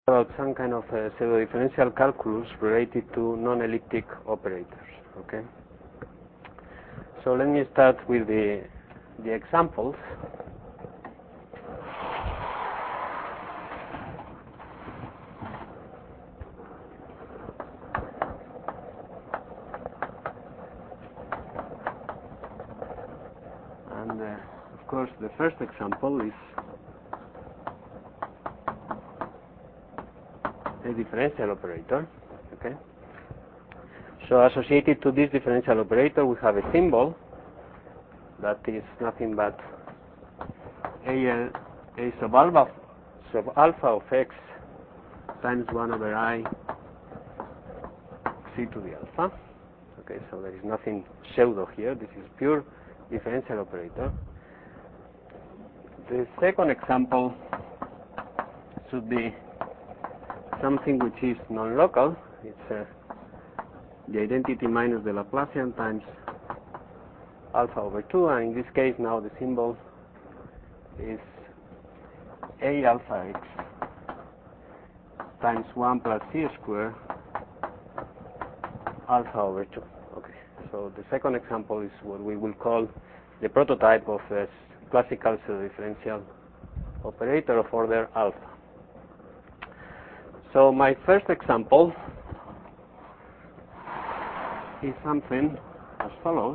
about some kind of pseudo-differential calculus related to non-elliptic operators. Okay. So let me start with the examples. And of course, the first example is a differential operator. Okay. So associated to this differential operator, we have a symbol that is nothing but a sub alpha of x times 1 over I c to the alpha. Okay, so there is nothing pseudo here. This is pure differential operator. The second example should be something which is non-local. It's the identity minus the Laplacian times alpha over 2, and in this case now the symbol is a alpha x times 1 plus c squared alpha over 2. Okay, so the second example is what we will call the prototype of a classical pseudo-differential operator of order alpha. So my first example is something as follows.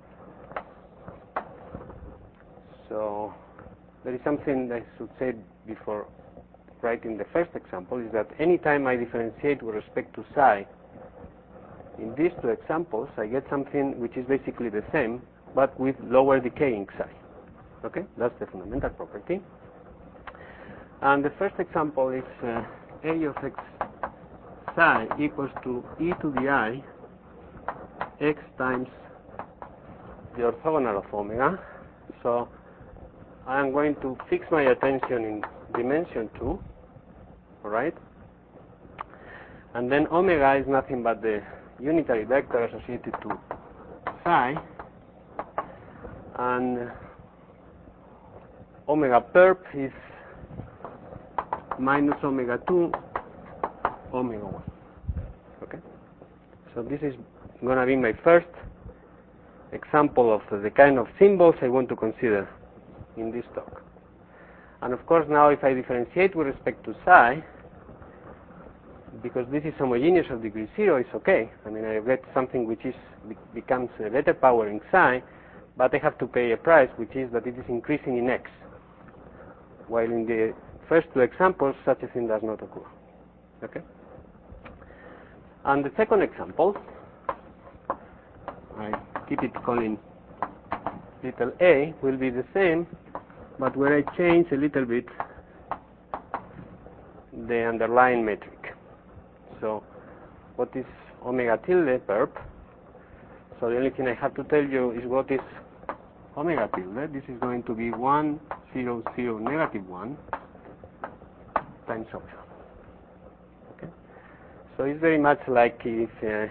So there is something that I should say before writing the first example, is that anytime I differentiate with respect to psi in these two examples, I get something which is basically the same but with lower decaying psi. Okay, that's the fundamental property. And the first example is a of x psi equals to e to the I x times the orthogonal of omega. So I am going to fix my attention in dimension 2, alright? And then omega is nothing but the unitary vector associated to psi, and omega perp is minus omega 2 omega 1. Okay? So this is going to be my first example of the kind of symbols I want to consider in this talk. And of course now if I differentiate with respect to psi, because this is homogeneous of degree 0, it's okay. I mean, I get something which becomes a better power in psi, but I have to pay a price, which is that it is increasing in x. While in the first two examples, such a thing does not occur. Okay? And the second example, I keep it calling little a, will be the same, but where I change a little bit the underlying metric. So what is omega tilde perp? So the only thing I have to tell you is what is omega tilde. This is going to be 1, 0, 0, negative 1 times omega. Okay? So it's very much like if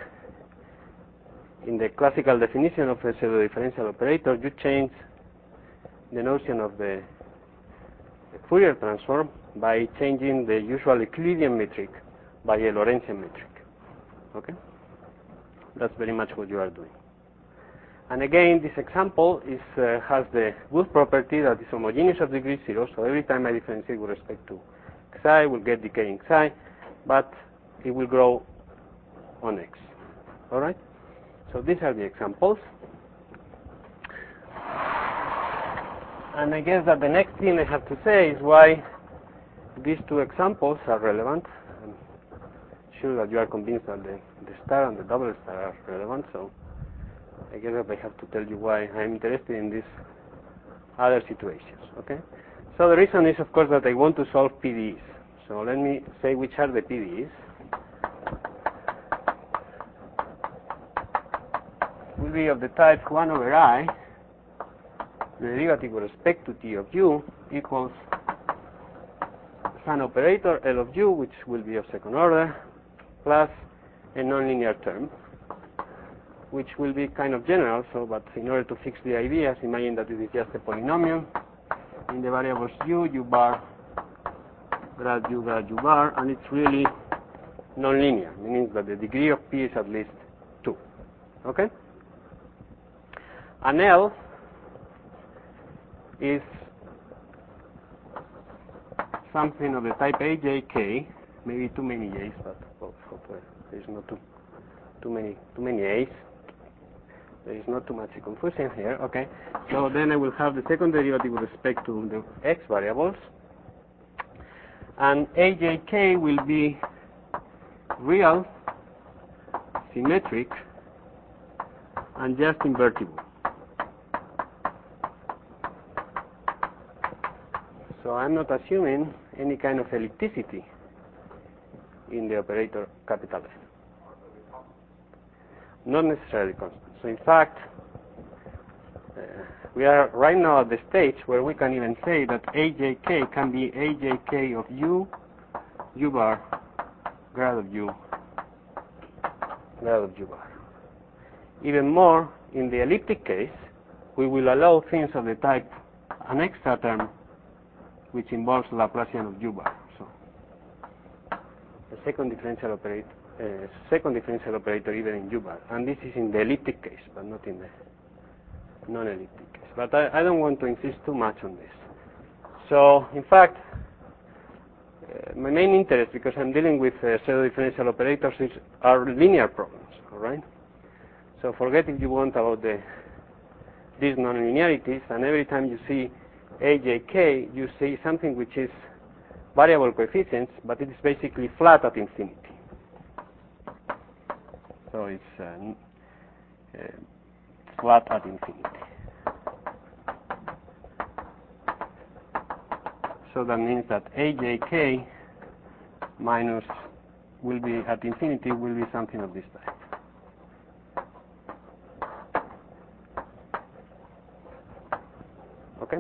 in the classical definition of a pseudo-differential operator, you change the notion of the Fourier transform by changing the usual Euclidean metric by a Lorentzian metric. Okay? That's very much what you are doing. And again, this example has the good property that is homogeneous of degree 0, so every time I differentiate with respect to psi, we'll get decaying psi, but it will grow on x. Alright? So these are the examples. And I guess that the next thing I have to say is why these two examples are relevant. I'm sure that you are convinced that the star and the double star are relevant, so I guess that I have to tell you why I'm interested in these other situations. Okay? So the reason is, of course, that I want to solve PDEs. So let me say which are the PDEs. Will be of the type 1 over I, the derivative with respect to t of u equals some operator L of u, which will be of second order, plus a nonlinear term, which will be kind of general. So, but in order to fix the ideas, imagine that it is just a polynomial in the variables u bar, grad u bar, and it's really nonlinear, meaning that the degree of P is at least 2. Okay? And L is something of the type AJK, maybe too many J's, but well, hopefully there's not too many A's. There is not too much confusion here. Okay, so then I will have the second derivative with respect to the x variables, and AJK will be real, symmetric, and just invertible. So I'm not assuming any kind of ellipticity in the operator capital F. Not necessarily constant. So in fact, we are right now at the stage where we can even say that AJK can be AJK of u bar, grad of u bar. Even more, in the elliptic case, we will allow things of the type an extra term which involves Laplacian of u bar. So a second differential operator even in u bar, and this is in the elliptic case, but not in the non-elliptic case. But I don't want to insist too much on this. So in fact, my main interest, because I'm dealing with pseudo-differential operators, are linear problems. All right. So forget, if you want, about these non-linearities, and every time you see AJK, you see something which is variable coefficients, but it is basically flat at infinity. So it's flat at infinity. So that means that AJK minus will be at infinity will be something of this type. Okay?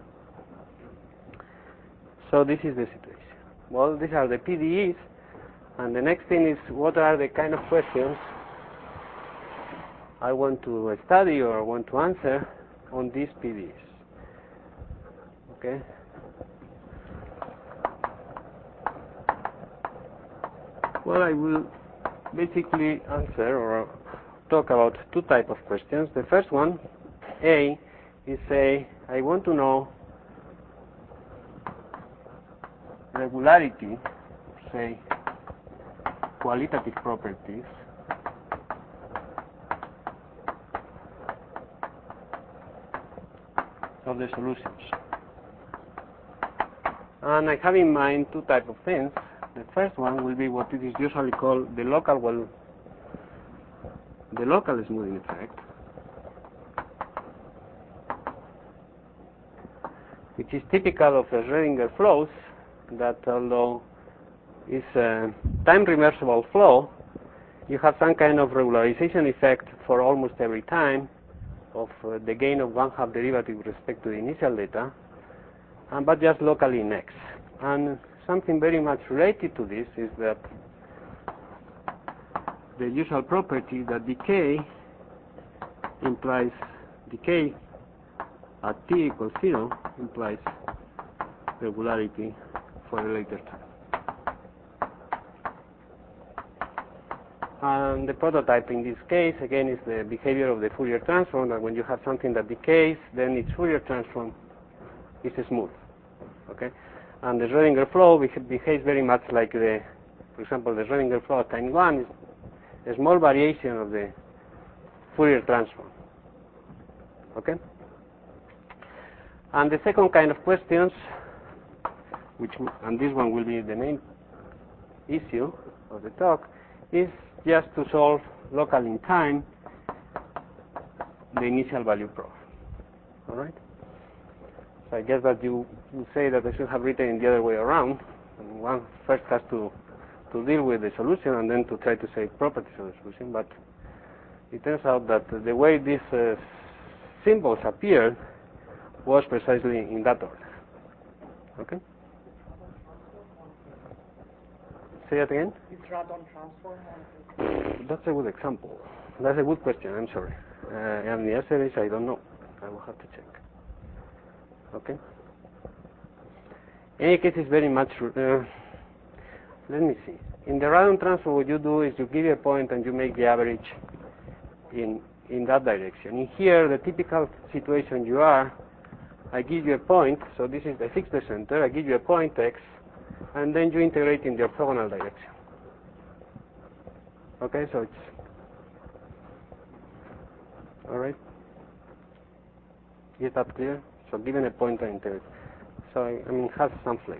So this is the situation. Well, these are the PDEs, and the next thing is, what are the kind of questions I want to study or want to answer on these PDEs. Okay? Well, I will basically answer or talk about two types of questions. The first one, A, is I want to know regularity, say qualitative properties of the solutions. And I have in mind two types of things. The first one will be what it is usually called the local smoothing effect, which is typical of the Schrödinger flows, that although it's a time reversible flow, you have some kind of regularization effect for almost every time of the gain of 1/2 derivative with respect to the initial data, but just locally in X. And something very much related to this is that the usual property that decay implies decay at t equals 0 implies regularity for a later time. And the prototype in this case, again, is the behavior of the Fourier transform, that when you have something that decays, then its Fourier transform is smooth. Okay? And the Schrödinger flow behaves very much like for example, the Schrödinger flow at time 1 is a small variation of the Fourier transform. Okay? And the second kind of questions, and this one will be the main issue of the talk, is just to solve local in time the initial value problem. All right? So I guess that you say that I should have written it the other way around. And one first has to deal with the solution and then to try to say properties of the solution. But it turns out that the way these symbols appeared was precisely in that order. Okay? Say that again? Is radon transform? That's a good example. That's a good question. I'm sorry. And the answer is I don't know. I will have to check. Okay. In any case, it's very much. Let me see. In the random transfer, what you do is you give a point and you make the average in that direction. In here, the typical situation you are, I give you a point, so this is the fixed center, I give you a point x, and then you integrate in the orthogonal direction. Okay, so it's all right. Is that clear? So given a point, I integrate. So I mean, it has some flavor.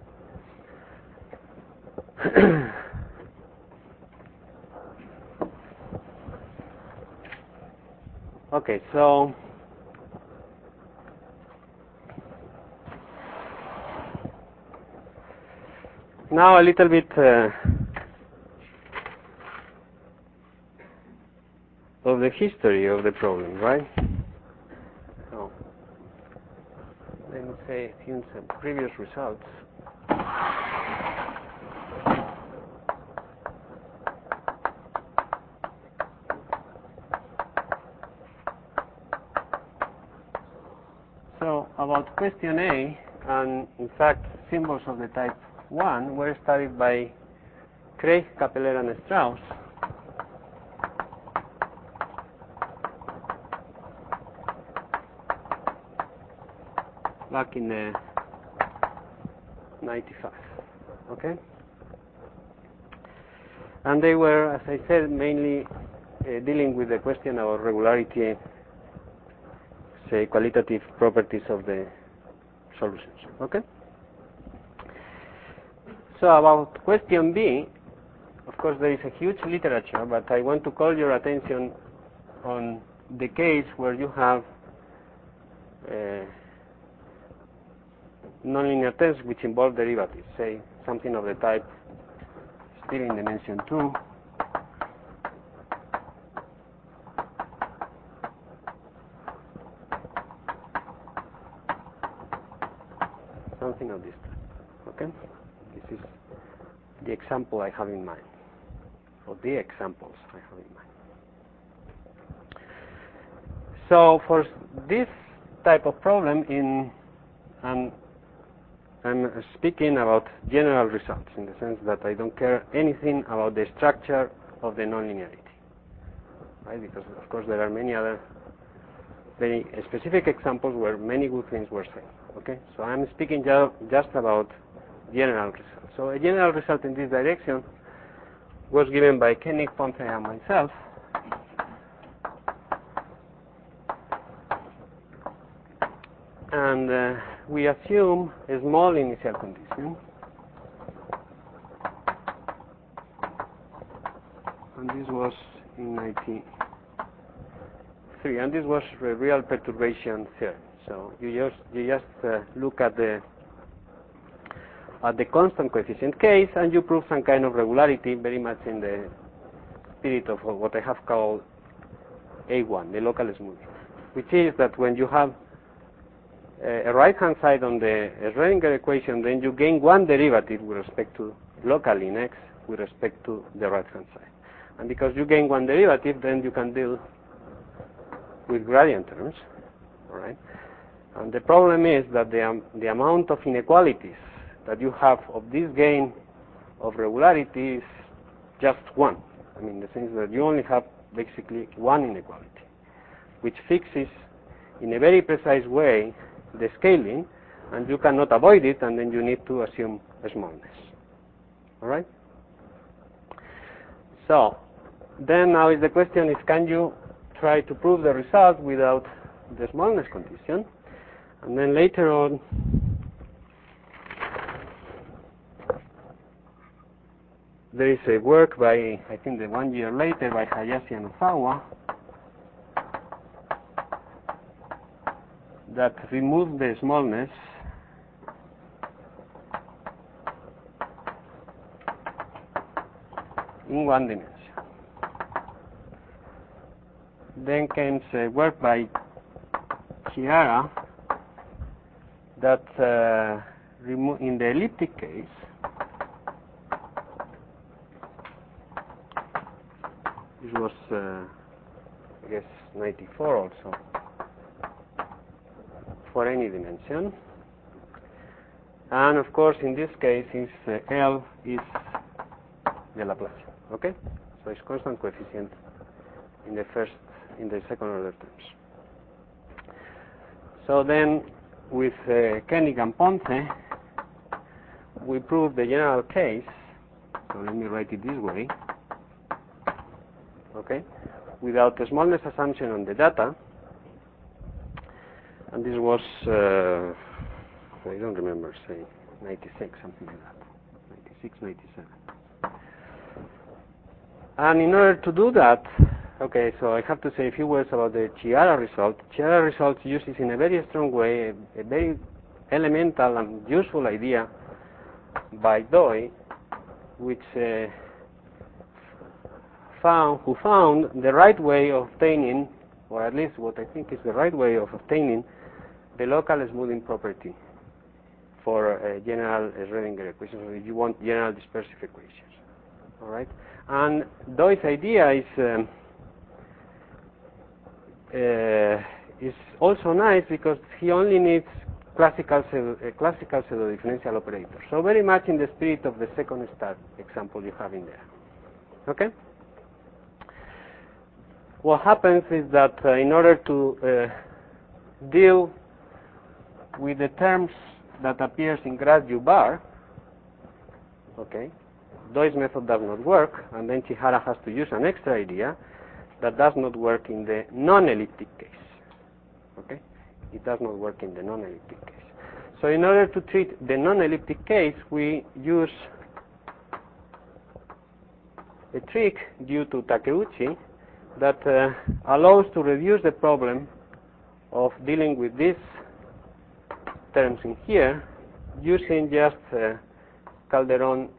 Okay, so now a little bit of the history of the problem, right? So let me say in some previous results. So about question A, and in fact symbols of the type 1 were studied by Craig, Capeller, and Strauss. Back in 95, okay? And they were, as I said, mainly dealing with the question of regularity, say, qualitative properties of the solutions, okay? So about question B, of course there is a huge literature, but I want to call your attention on the case where you have nonlinear terms which involve derivatives, say something of the type still in dimension 2, something of this type, okay? This is the example I have in mind, or the examples I have in mind. So for this type of problem, I'm speaking about general results in the sense that I don't care anything about the structure of the nonlinearity, right? Because of course there are many other very specific examples where many good things were said. Okay, so I'm speaking just about general results. So a general result in this direction was given by Koenig, Ponce, and myself. And we assume a small initial condition, and this was in 1993, and this was a real perturbation theory. So you just look at the constant coefficient case, and you prove some kind of regularity, very much in the spirit of what I have called A1, the local smoothing, which is that when you have a right-hand side on the Schrödinger equation, then you gain one derivative with respect to locally in x with respect to the right-hand side. And because you gain one derivative, then you can deal with gradient terms, all right? And the problem is that the amount of inequalities that you have of this gain of regularity is just one. I mean, in the sense that you only have basically one inequality, which fixes in a very precise way the scaling, and you cannot avoid it, and then you need to assume a smallness. All right? So then now is the question is, can you try to prove the result without the smallness condition? And then later on, there is a work by, I think 1 year later, by Hayashi and Ozawa, that removes the smallness in one dimension. Then comes a work by Chiara that in the elliptic case, this was I guess 94 also, for any dimension, And of course, in this case, is L is the Laplacian. Okay, so it's constant coefficient in the second order terms. So then, with Koenig and Ponce, we prove the general case. So let me write it this way. Okay, without a smallness assumption on the data, and this was I don't remember, say 96, something like that, 96, 97. And in order to do that, okay, so I have to say a few words about the Chiara result. Chiara result uses in a very strong way a very elemental and useful idea by Doi, which who found the right way of obtaining, or at least what I think is the right way of obtaining, the local smoothing property for general Schrödinger equations, or if you want general dispersive equations. All right, and Doi's idea is also nice because he only needs classical pseudo-differential operators. So very much in the spirit of the second star example you have in there. Okay. What happens is that in order to deal with the terms that appears in grad U bar, okay, Doi's method does not work, and then Chihara has to use an extra idea that does not work in the non-elliptic case. Okay, it does not work in the non-elliptic case. So in order to treat the non-elliptic case, we use a trick due to Takeuchi that allows to reduce the problem of dealing with these terms in here using just Calderon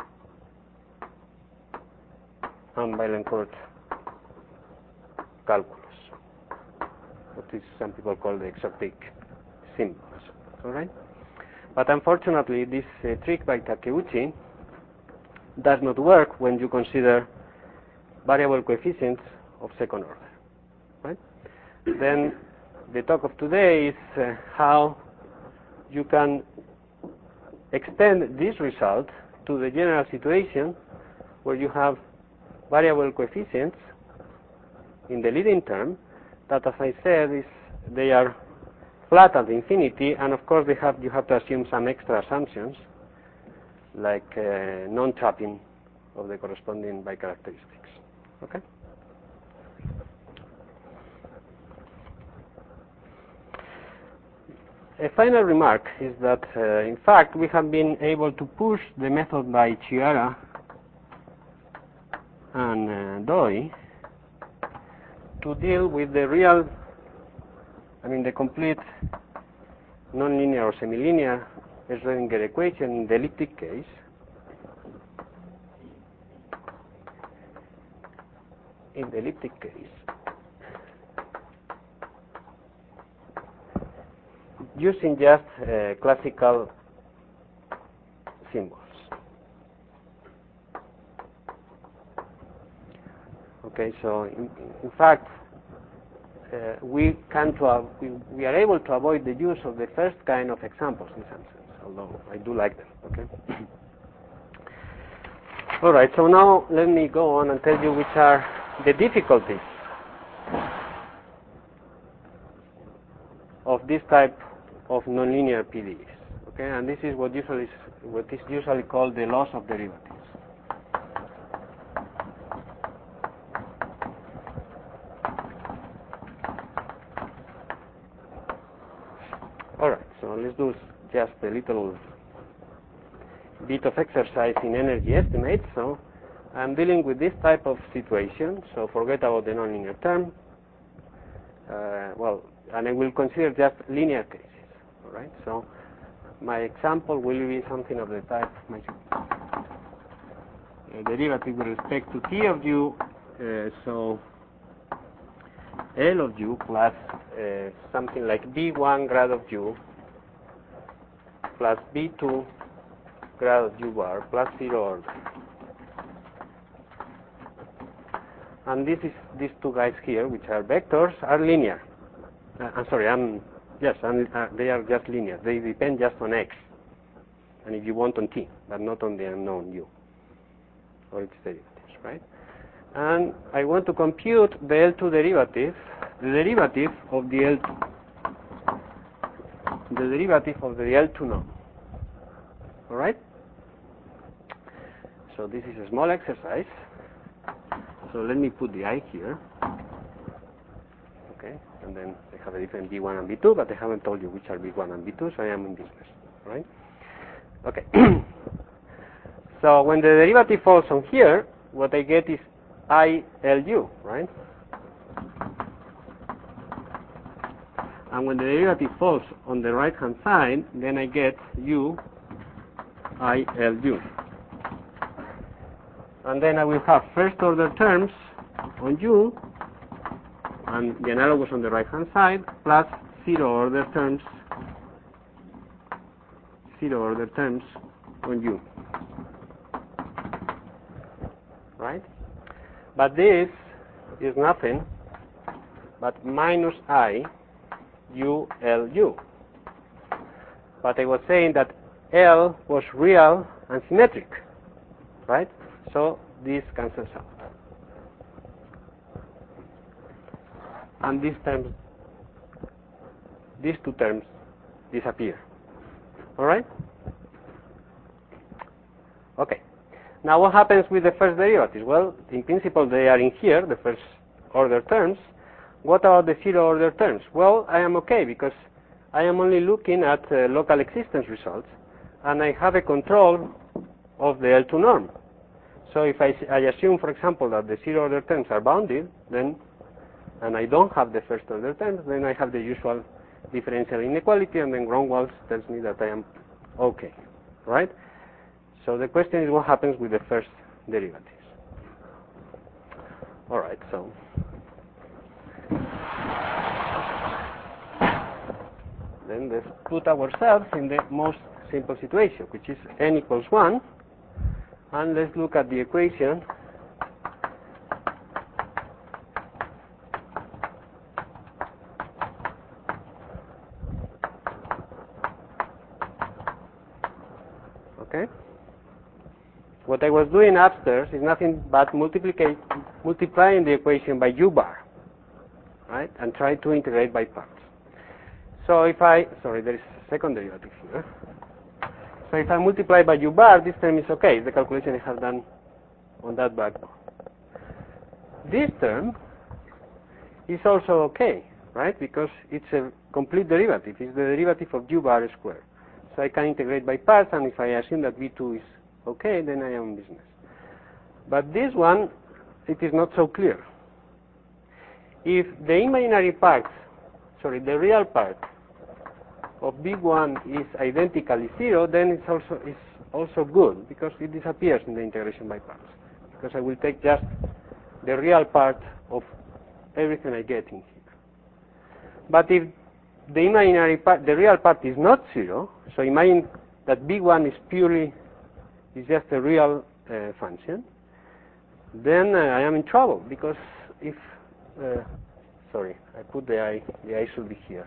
and Vaillancourt calculus, what is some people call the exotic symbols. All right, but unfortunately, this trick by Takeuchi does not work when you consider variable coefficients of second order. Right? Then the talk of today is how you can extend this result to the general situation where you have variable coefficients in the leading term that, as I said, they are flat at infinity, and of course you have to assume some extra assumptions like non-trapping of the corresponding bicharacteristics. Okay. A final remark is that, in fact, we have been able to push the method by Chiara and Doi to deal with the real, the complete nonlinear or semilinear Schrödinger equation in the elliptic case. In the elliptic case, using just classical symbols. Okay, so in fact, we are able to avoid the use of the first kind of examples in some sense, although I do like them. Okay. All right, so now let me go on and tell you which are the difficulties of this type of nonlinear PDEs. Okay, and this is what is usually called the loss of derivatives. All right, so let's do just a little bit of exercise in energy estimates. So I'm dealing with this type of situation, so forget about the nonlinear term. And I will consider just linear cases. All right, so my example will be something of the type derivative with respect to T of u, so L of u plus something like B1 grad of u plus B2 grad of u bar plus 0 order. And these two guys here, which are vectors, are linear. They are just linear. They depend just on x. and if you want on t, but not on the unknown u, or its derivatives, right? And I want to compute the L2 derivative, the derivative of the L2, the derivative of the L2 norm. All right? So this is a small exercise. So let me put the I here. Okay, and then I have a different B1 and B2, but I haven't told you which are B1 and B2, so I am in business. All right? Okay. So when the derivative falls on here, what I get is ILU, right? And when the derivative falls on the right-hand side, then I get U ILU. And then I will have first-order terms on U, and the analogous on the right-hand side, plus zero-order terms on U. Right? But this is nothing but minus I U L U. But I was saying that L was real and symmetric, right? So this cancels out. And these two terms disappear. All right? Okay. Now what happens with the first derivatives? Well, in principle they are in here, the first order terms. What are the zero order terms? Well, I am okay because I am only looking at local existence results, and I have a control of the L2 norm. So if I assume, for example, that the zero order terms are bounded, then, and I don't have the first order terms, then I have the usual differential inequality, and then Grunwald tells me that I am okay, right? So the question is what happens with the first derivatives. All right, so then let's put ourselves in the most simple situation, which is n equals 1, and let's look at the equation okay. What I was doing upstairs is nothing but multiplying the equation by u bar, right, and try to integrate by parts. So if there is a second derivative here. So if I multiply by u bar, this term is okay. It's the calculation I have done on that backbone. This term is also okay, right, because it's a complete derivative. It's the derivative of u bar squared. So I can integrate by parts, and if I assume that V2 is okay, then I am in business. But this one, it is not so clear. If the imaginary part, the real part of B1 is identically 0, then it's also good, because it disappears in the integration by parts. Because I will take just the real part of everything I get in here. But if the imaginary part, the real part is not 0, so imagine that B1 is just a real function, then I am in trouble, because if, I put the I should be here.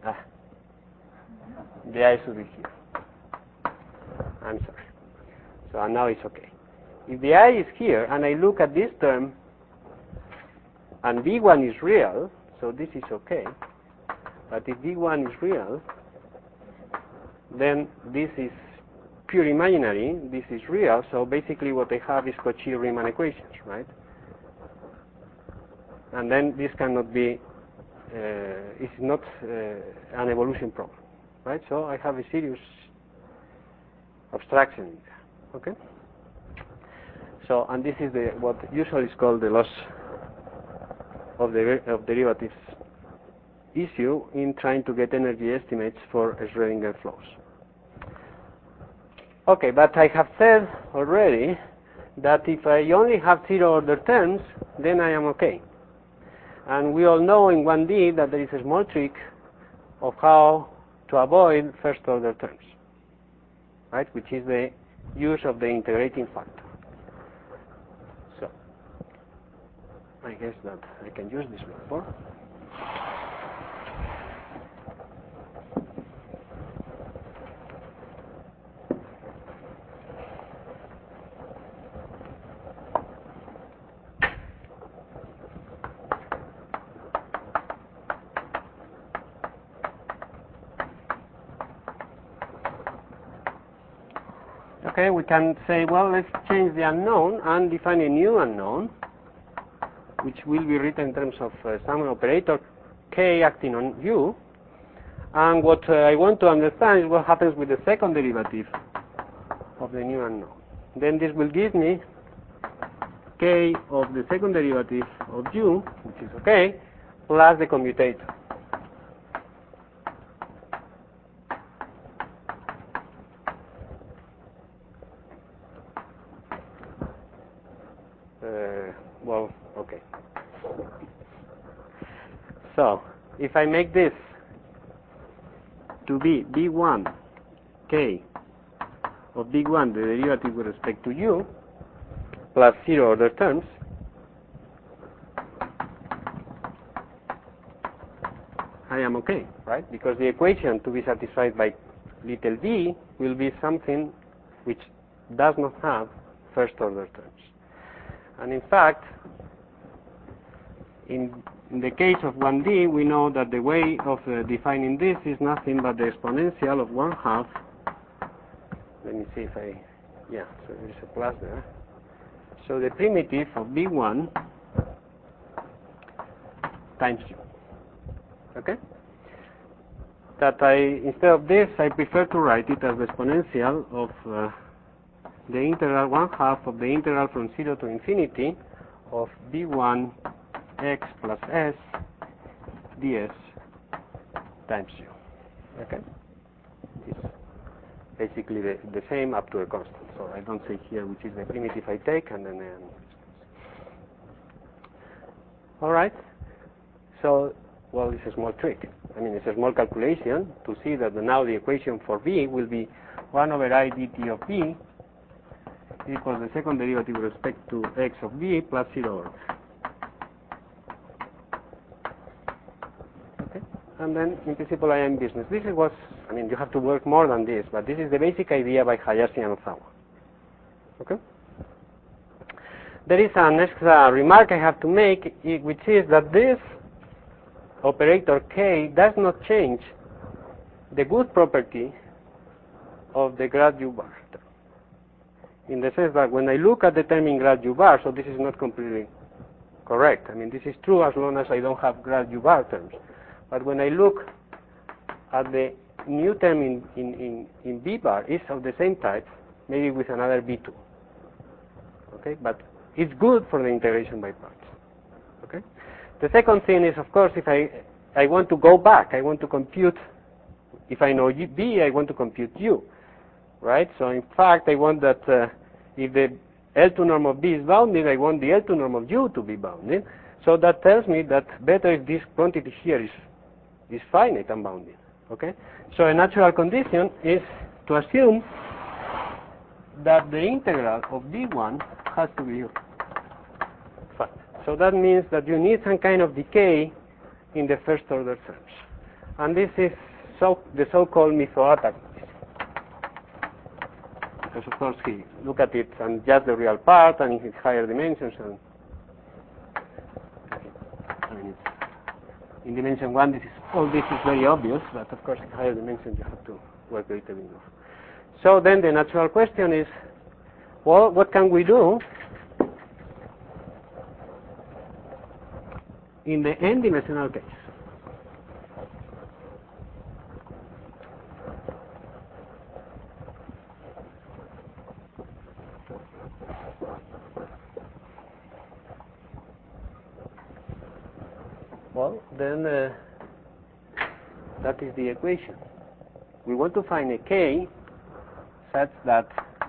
The I should be here. I'm sorry. So now it's okay. If the I is here, and I look at this term, and B1 is real, so this is okay. But if B1 is real, then this is pure imaginary, this is real, so basically what I have is Cauchy-Riemann equations, right? And then this cannot be, it's not an evolution problem, right? So I have a serious abstraction in there, okay? So, and this is what usually is called the loss of derivatives issue in trying to get energy estimates for Schrödinger flows. Okay, but I have said already that if I only have zero order terms, then I am okay. And we all know in 1D that there is a small trick of how to avoid first order terms, right, which is the use of the integrating factor. So I guess that I can use this blackboard. Okay, we can say, well, let's change the unknown and define a new unknown, which will be written in terms of some operator k acting on u. And what I want to understand is what happens with the second derivative of the new unknown. Then this will give me k of the second derivative of u, which is okay, plus the commutator. Well, okay. So, if I make this to be b1 k of big 1, the derivative with respect to u, plus 0 order terms, I am okay, right? Because the equation to be satisfied by little b will be something which does not have first order terms. And in fact, in the case of 1D, we know that the way of defining this is nothing but the exponential of 1/2. Let me see if yeah, so there's a plus there. So the primitive of B1 times u. Okay? That instead of this, I prefer to write it as the exponential of the integral 1/2 of the integral from 0 to infinity of b1 x plus s ds times u. Okay? It's basically the same up to a constant. So I don't say here which is the primitive I take, and then all right. So, well, it's a small trick. I mean, it's a small calculation to see that now the equation for b will be 1 over I dt of b equals the second derivative with respect to x of b plus 0 order. Okay? And then, in principle, I am business. This is what, I mean, you have to work more than this, but this is the basic idea by Hayashi and Ozawa. Okay? There is an extra remark I have to make, which is that this operator k does not change the good property of the grad u bar, in the sense that when I look at the term in grad u bar, so this is not completely correct. I mean, this is true as long as I don't have grad u bar terms. But when I look at the new term in b bar, is of the same type, maybe with another b2. Okay, but it's good for the integration by parts. Okay. The second thing is, of course, if I want to go back, I want to compute. If I know b, I want to compute u, right? So in fact, I want that if the L2 norm of b is bounded, I want the L2 norm of u to be bounded. So that tells me that better if this quantity here is finite and bounded. Okay. So a natural condition is to assume that the integral of b1 has to be finite. So that means that you need some kind of decay in the first order terms. And this is the so-called Mizoata condition. Because of course he look at it and just the real part and in its higher dimensions. And I mean, in dimension 1, all this is very obvious, but of course in higher dimensions you have to work a little bit more. So then the natural question is, well, what can we do in the n-dimensional case? Well, then that is the equation. We want to find a k such that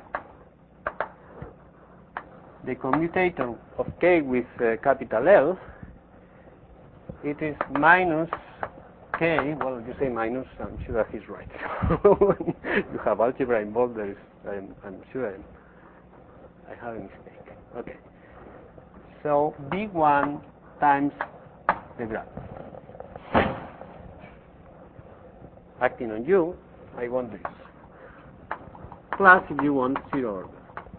the commutator of k with capital L, it is minus k. Well, you say minus, I'm sure that he's right. You have algebra involved, I'm sure I have a mistake. Okay. So b1 times the graph. Acting on u, I want this. Plus, if you want, 0 order.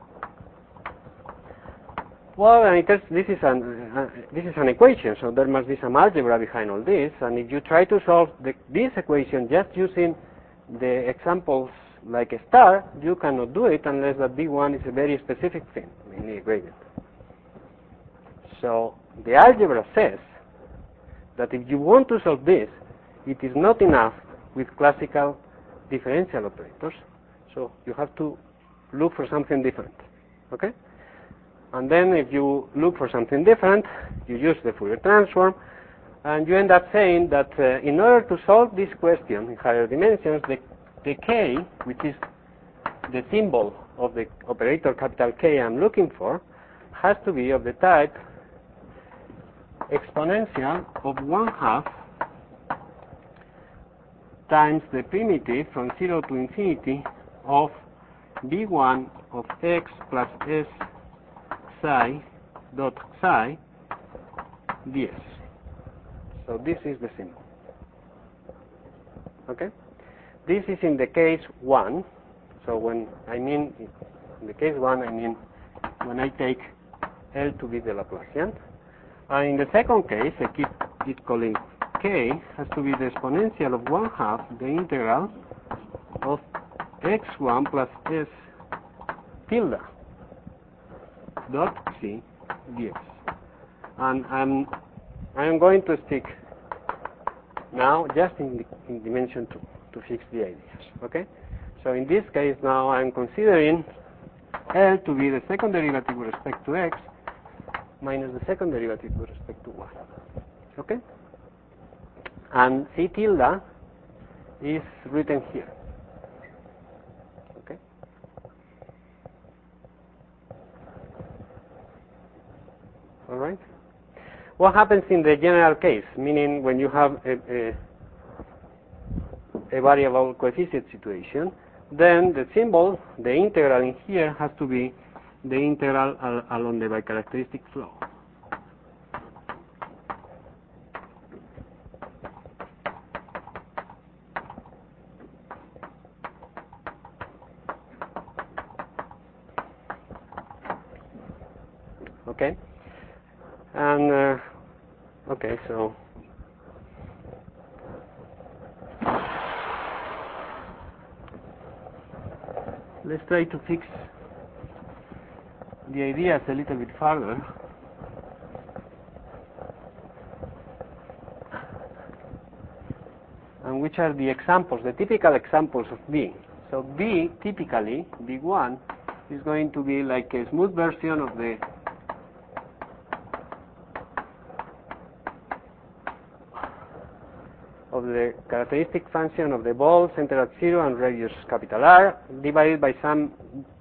Well, and this is an equation, so there must be some algebra behind all this. And if you try to solve this equation just using the examples like a star, you cannot do it unless that B1 is a very specific thing, mainly a gradient. So the algebra says that if you want to solve this, it is not enough with classical differential operators. So you have to look for something different. Okay? And then if you look for something different, you use the Fourier transform, and you end up saying that in order to solve this question in higher dimensions, the K, which is the symbol of the operator capital K I'm looking for, has to be of the type exponential of 1/2 times the primitive from 0 to infinity of B1 of x plus s psi dot psi ds. So this is the symbol. Okay? This is in the case 1. So when I mean, in the case 1, I mean when I take L to be the Laplacian. And in the second case, I keep it calling K, has to be the exponential of 1/2 the integral of x1 plus s tilde dot c ds. And I am going to stick now just in dimension 2 to fix the ideas. Okay? So in this case now I'm considering L to be the second derivative with respect to x minus the second derivative with respect to y. Okay? And C tilde is written here. Okay? All right? What happens in the general case, meaning when you have a variable coefficient situation, then the symbol, the integral in here, has to be the integral along the bicharacteristic flow. Okay? And, okay, so let's try to fix the ideas a little bit further. And which are the examples, the typical examples of B. So B, typically, B1, is going to be like a smooth version of the characteristic function of the ball centered at 0 and radius capital R divided by some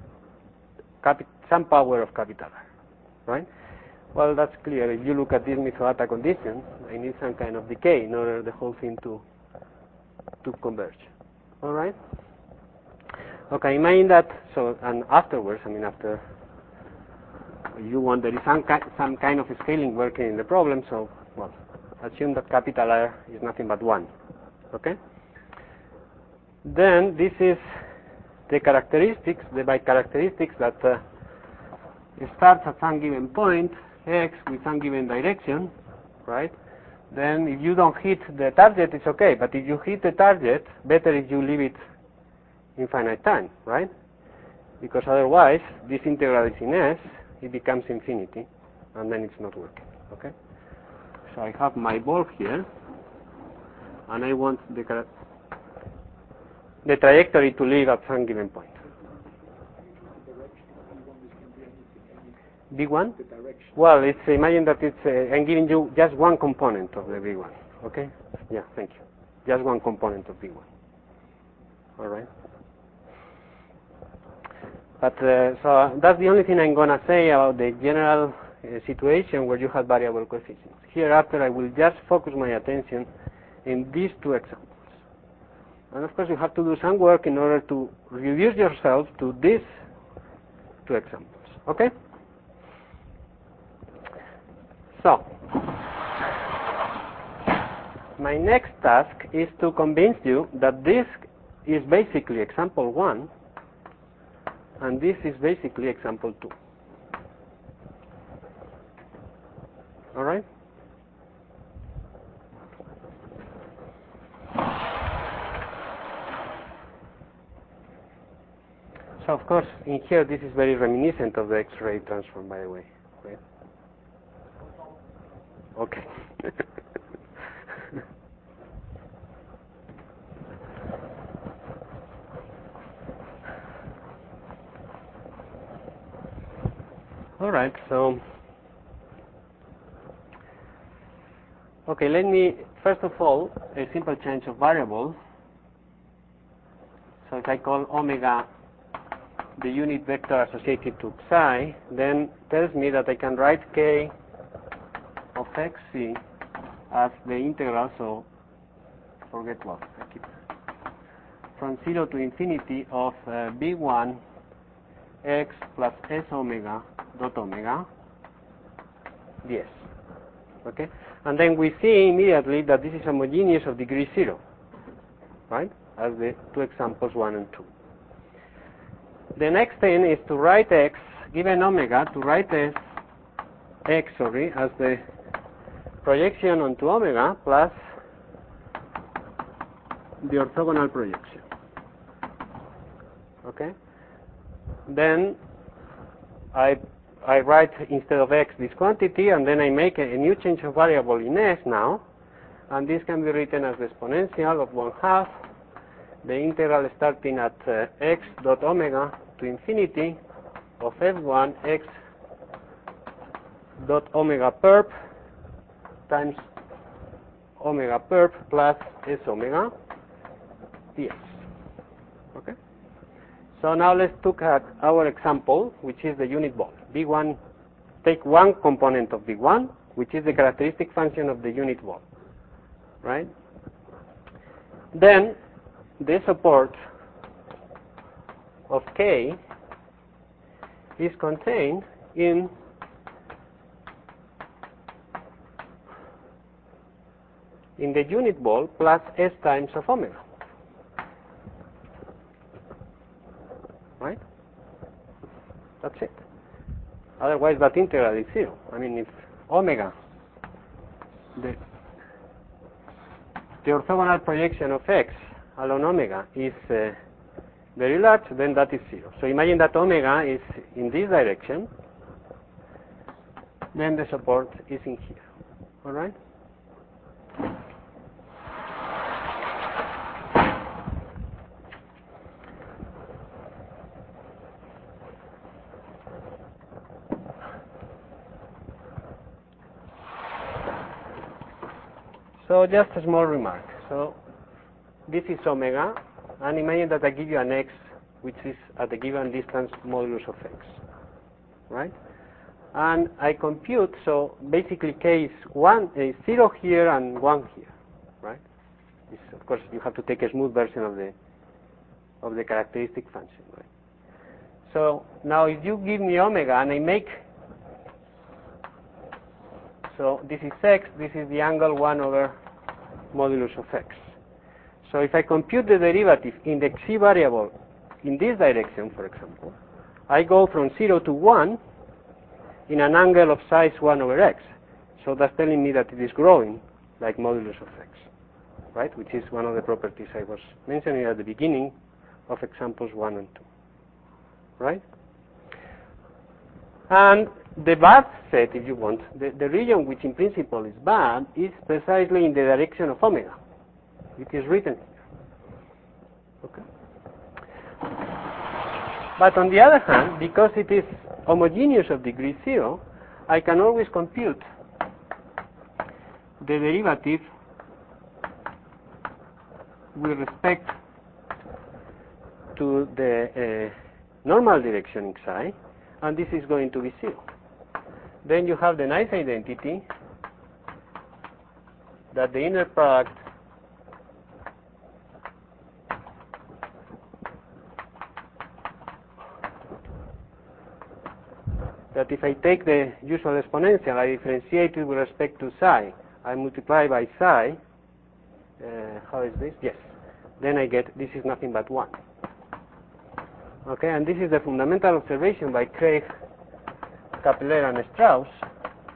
power of capital R, right? Well, that's clear. If you look at this Mizuhata condition, I need some kind of decay in order the whole thing to converge. All right? Okay, imagine that. So, and afterwards, I mean, after you want, there is some kind of scaling working in the problem. So, well, assume that capital R is nothing but 1. Okay? Then this is the characteristics, the bicharacteristics that it starts at some given point, x with some given direction, right? Then if you don't hit the target, it's okay. But if you hit the target, better if you leave it infinite time, right? Because otherwise, this integral is in S, it becomes infinity, and then it's not working, okay? So I have my ball here, and I want the trajectory to leave at some given point. B1? Well, it's imagine that it's I'm giving you just one component of the B1. Okay? Yeah, thank you. Just one component of B1. All right. But so that's the only thing I'm gonna say about the general situation where you have variable coefficients. Hereafter, I will just focus my attention in these two examples. And of course, you have to do some work in order to reduce yourself to these two examples. Okay? So, my next task is to convince you that this is basically example 1, and this is basically example 2. All right? So of course, in here, this is very reminiscent of the X-ray transform, by the way. Right? Okay. All right, so, okay, let me, first of all, a simple change of variable. So if I call omega the unit vector associated to psi, then tells me that I can write k of xc as the integral, so forget what, I keep from 0 to infinity of b1 x plus s omega dot omega ds. Okay? And then we see immediately that this is homogeneous of degree 0, right? As the two examples 1 and 2. The next thing is to write x, given omega, to write x as the projection onto omega plus the orthogonal projection. Okay? Then I write instead of x this quantity, and then I make a new change of variable in s now, and this can be written as the exponential of 1/2 the integral starting at x dot omega to infinity of f1 x dot omega perp times omega perp plus s omega ds. Okay? So now let's look at our example, which is the unit ball. B1, take one component of B1, which is the characteristic function of the unit ball, right? Then the support of K is contained in the unit ball plus S times of omega. Right? That's it. Otherwise, that integral is 0. I mean, if omega, the orthogonal projection of x along omega is very large, then that is 0. So imagine that omega is in this direction, then the support is in here. All right? So just a small remark. So this is omega, and imagine that I give you an x, which is at a given distance modulus of x, right? And I compute, so basically k is 0 here and 1 here, right? This, of course, you have to take a smooth version of the characteristic function, right? So now if you give me omega and I make, so this is x, this is the angle 1 over modulus of x. So if I compute the derivative in the xc variable in this direction, for example, I go from 0 to 1 in an angle of size 1 over x. So that's telling me that it is growing like modulus of x, right? Which is one of the properties I was mentioning at the beginning of examples 1 and 2, right? And the bad set, if you want, the region which in principle is bad, is precisely in the direction of omega. It is written here. Okay. But on the other hand, because it is homogeneous of degree 0, I can always compute the derivative with respect to the normal direction in psi, and this is going to be 0. Then you have the nice identity that the inner product that if I take the usual exponential, I differentiate it with respect to psi, I multiply by psi, how is this? Yes. Then I get, this is nothing but 1. Okay, and this is the fundamental observation by Craig, Capeller, and Strauss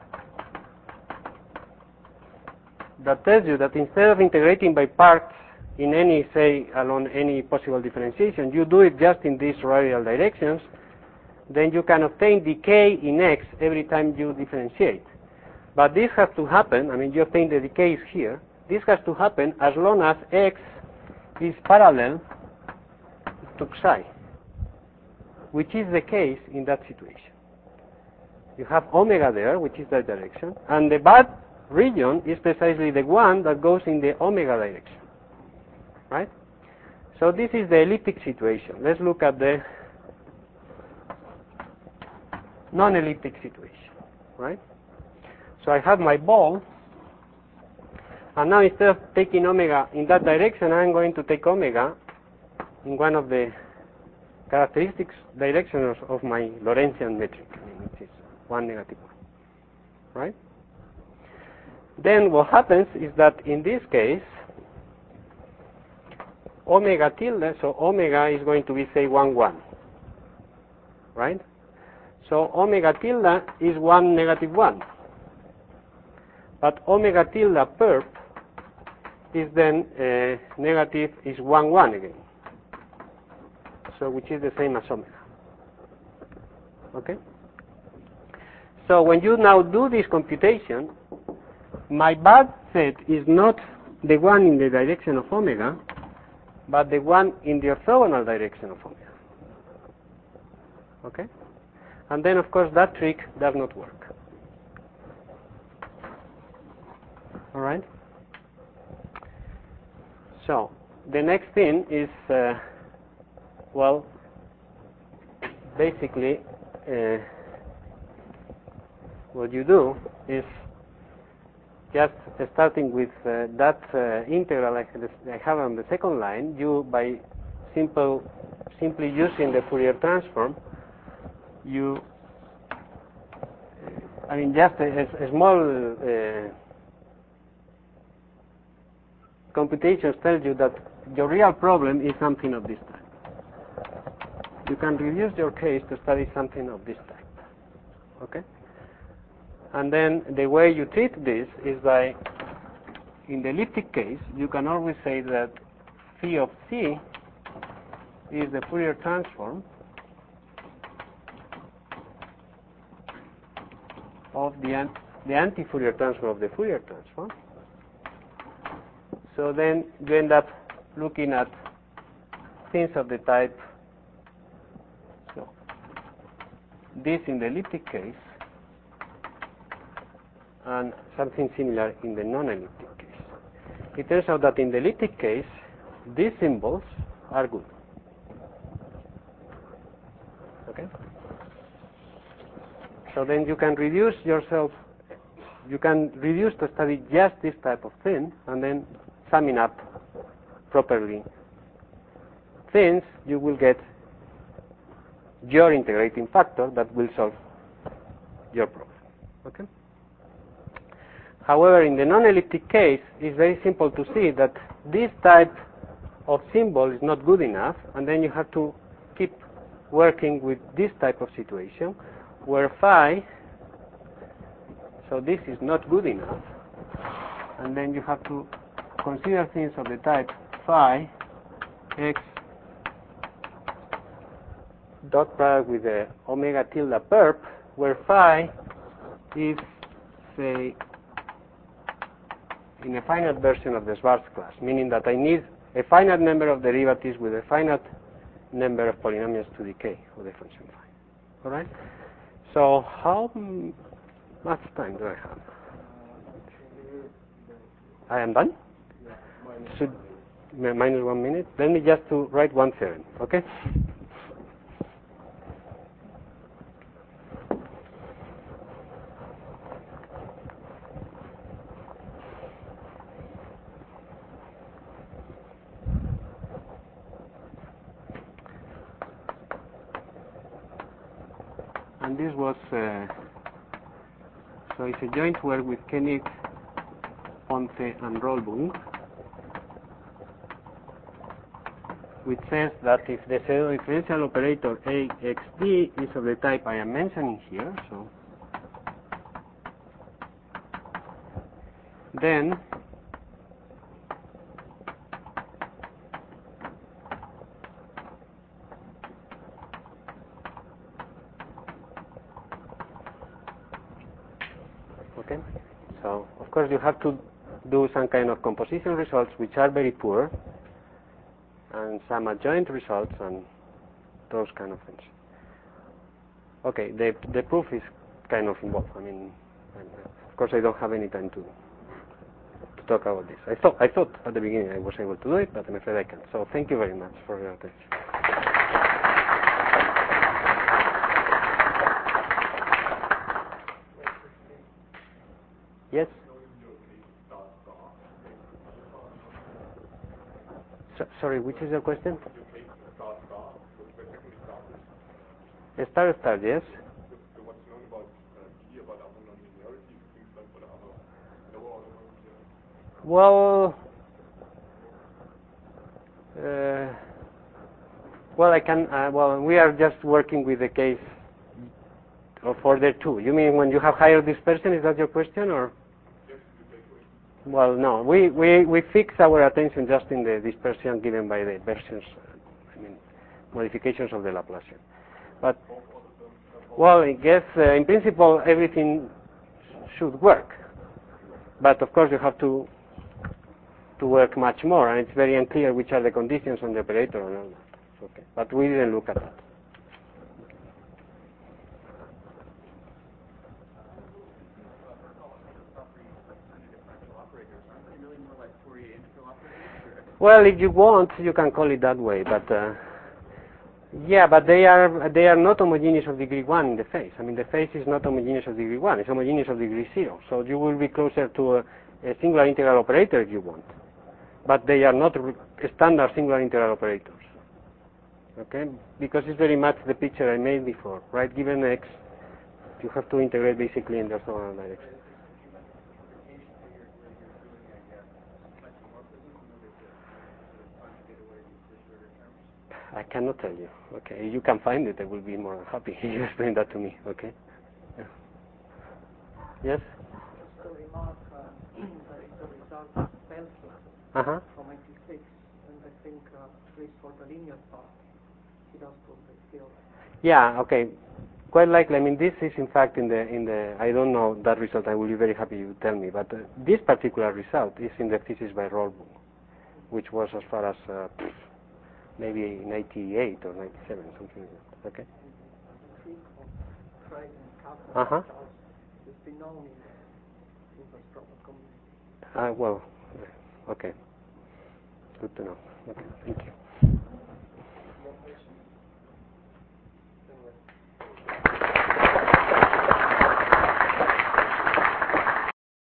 that tells you that instead of integrating by parts in any, say, along any possible differentiation, you do it just in these radial directions, then you can obtain decay in x every time you differentiate. But this has to happen, I mean, you obtain the decays here. This has to happen as long as x is parallel to psi, which is the case in that situation. You have omega there, which is that direction, and the bad region is precisely the one that goes in the omega direction, right? So this is the elliptic situation. Let's look at the non-elliptic situation, right? So I have my ball, and now instead of taking omega in that direction, I'm going to take omega in one of the characteristics directions of my Lorentzian metric, which is 1, -1, right? Then what happens is that in this case, omega tilde, so omega is going to be, say, 1, 1, right? So omega tilde is 1, -1. But omega tilde perp is then negative is 1, 1 again. So which is the same as omega. Okay? So when you now do this computation, my bad set is not the one in the direction of omega, but the one in the orthogonal direction of omega. Okay? And then, of course, that trick does not work. All right? So the next thing is, well, basically, what you do is just starting with that integral I have on the second line, you, by simply using the Fourier transform, you, I mean, just a small computations tell you that your real problem is something of this type. You can reduce your case to study something of this type. Okay? And then the way you treat this is by, in the elliptic case, you can always say that phi of c is the Fourier transform of the anti-Fourier transform of the Fourier transform. So then you end up looking at things of the type, so this in the elliptic case, and something similar in the non-elliptic case. It turns out that in the elliptic case, these symbols are good. Okay? So then you can reduce yourself, you can reduce to study just this type of thing, and then summing up properly things, you will get your integrating factor that will solve your problem. Okay? However, in the non-elliptic case, it's very simple to see that this type of symbol is not good enough, and then you have to keep working with this type of situation, where phi, so this is not good enough, and then you have to consider things of the type phi x dot product with the omega tilde perp, where phi is, say, in a finite version of the Schwarz class, meaning that I need a finite number of derivatives with a finite number of polynomials to decay of the function phi. All right? So how much time do I have? I am done? Should minus 1 minute? Let me just to write one theorem, okay? And this was, so it's a joint work with Koenig, Ponte, and Rollbung, which says that if the pseudo-differential operator AXD is of the type I am mentioning here, so then Okay. So of course you have to do some kind of composition results which are very poor, and some adjoint results and those kind of things. Okay, the proof is kind of involved. I mean, of course I don't have any time to talk about this. I thought at the beginning I was able to do it, but I'm afraid I can't. So thank you very much for your attention. Yes? Sorry, which is your question? Star, yes. What's known about G, about other nonlinearities, things like what other lower order nonlinearities? Well, I can. Well, we are just working with the case of order 2. You mean when you have higher dispersion? Is that your question, or? Yes, well, no. We fix our attention just in the dispersion given by the versions. Modifications of the Laplacian. But well, I guess in principle everything should work. But of course you have to work much more, and it's very unclear which are the conditions on the operator and all that. Okay. But we didn't look at that. Well, if you want, you can call it that way, but yeah, but they are not homogeneous of degree 1 in the phase. I mean, the phase is not homogeneous of degree 1; it's homogeneous of degree 0. So you will be closer to a singular integral operator if you want, but they are not standard singular integral operators. Okay, because it's very much the picture I made before, right? Given x, you have to integrate basically in the orthogonal direction. I cannot tell you. Okay, if you can find it, I will be more than happy. You explain that to me. Okay. Yeah. Yes. Just a remark. There is a result of Pelkey from 86, and I think at least for the linear part, he does prove the theorem. Yeah. Okay. Quite likely. I mean, this is in fact in the. I don't know that result. I will be very happy you tell me. But this particular result is in the thesis by Rohrbuch, which was as far as. Maybe 98 or 97, something like that. Okay. It's been known in the proper community. Well, okay. Good to know. Okay, thank you.